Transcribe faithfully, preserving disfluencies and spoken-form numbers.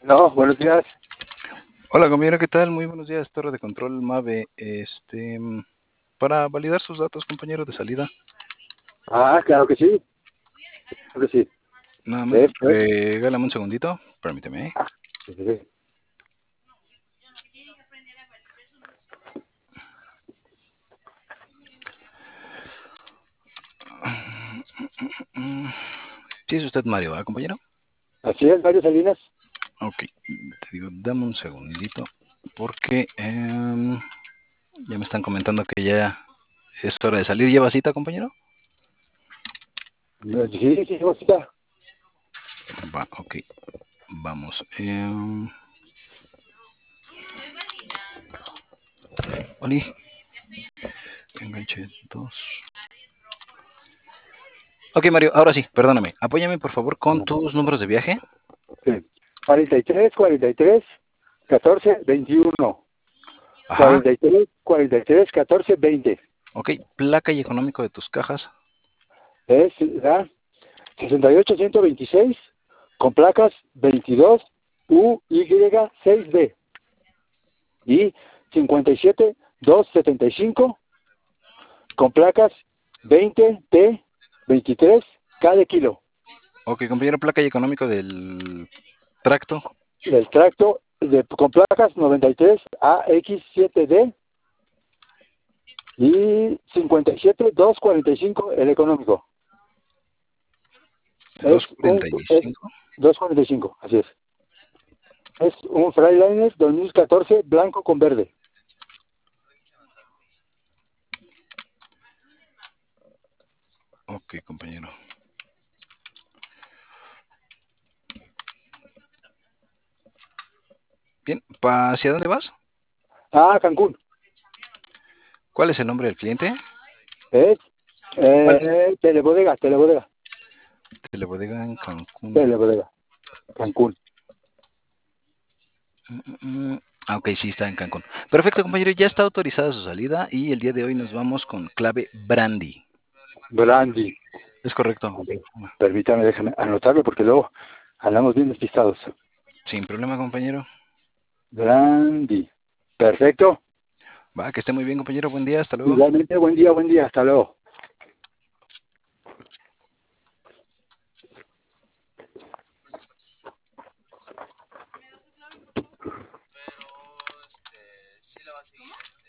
No, buenos días. Hola compañero, ¿qué tal? Muy buenos días, Torre de Control Mave. Este, mm, para validar sus datos, compañero, de salida, Ah, claro que sí, claro que sí. nada más Esto es. regálame un segundito, permíteme. ¿eh? Ah, sí, sí, sí. Mm, Sí, es usted Mario, ¿ah, compañero? Así es, Mario Salinas. Ok, te digo, dame un segundito, porque em, ya me están comentando que ya es hora de salir. ¿Lleva cita, compañero? Sí, sí, sí, Josita. Va, ok, vamos. em, Oli, enganche dos. Ok, Mario, ahora sí, perdóname. Apóyame por favor con tus números de viaje. Sí. cuarenta y tres, cuarenta y tres, catorce, veintiuno. Ajá, cuarenta y tres, cuarenta y tres, catorce, veinte. ok, placa y económico de tus cajas. Es la sesenta y ocho, ciento veintiséis con placas veintidós U Y seis B y cincuenta y siete, doscientos setenta y cinco con placas veinte T veintitrés K de kilo. Ok, compañero, placa y económico del tracto. El tracto de, con placas noventa y tres A X siete D y cincuenta y siete, doscientos cuarenta y cinco el económico. Es un es doscientos cuarenta y cinco. doscientos cuarenta y cinco, así es. Es un Freightliner dos mil catorce blanco con verde. Ok, compañero. Bien, ¿pa- ¿hacia dónde vas? Ah, Cancún. ¿Cuál es el nombre del cliente? Es ¿Cuál? eh, telebodega, telebodega, Telebodega en Cancún. telebodega, Cancún. Mm, mm, mm. Ah, ok, sí, está en Cancún. Perfecto, compañero, ya está autorizada su salida y el día de hoy nos vamos con clave Brandy. Brandy. ¿Es correcto? A ver, permítame, déjame anotarlo porque luego andamos bien despistados. Sin problema, compañero. Brandy. Perfecto. Va, que esté muy bien, compañero. Buen día, hasta luego. Igualmente, buen día, buen día. Hasta luego. Pero este, sí la va a seguir.